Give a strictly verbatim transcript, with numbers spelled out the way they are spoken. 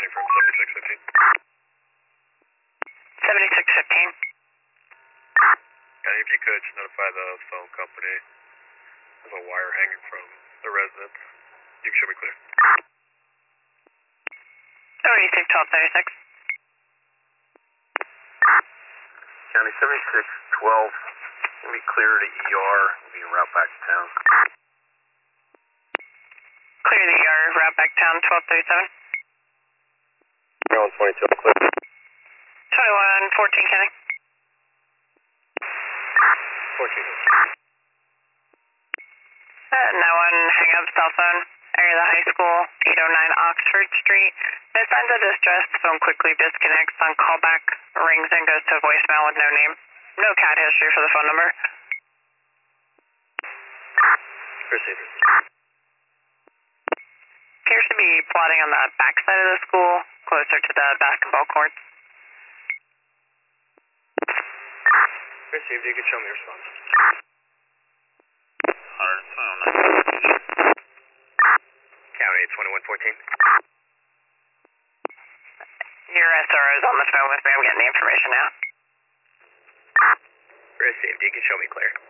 calling from seventy-six fifteen. seventy-six fifteen. And if you could, just notify the phone company. There's a wire hanging from the residence. You should be clear. Oh, receive twelve thirty-six. County seventy-six twelve. We'll be clear to E R. We'll be en route back to town. Clear the E R, route back town, twelve thirty-seven. Maryland twenty-two, clear. twenty-one fourteen, County. fourteen. Uh, no one hang up cell phone. Area of the high school, eight oh nine Oxford Street. No signs of distress. Phone quickly disconnects on callback. Rings and goes to voicemail with no name. No cat history for the phone number. Received. Appears to be plotting on the back side of the school, closer to the basketball courts. Received. You can show me response. County twenty-one fourteen. Your S R O is on the phone with me. I'm getting the information now. Received. You can show me clear.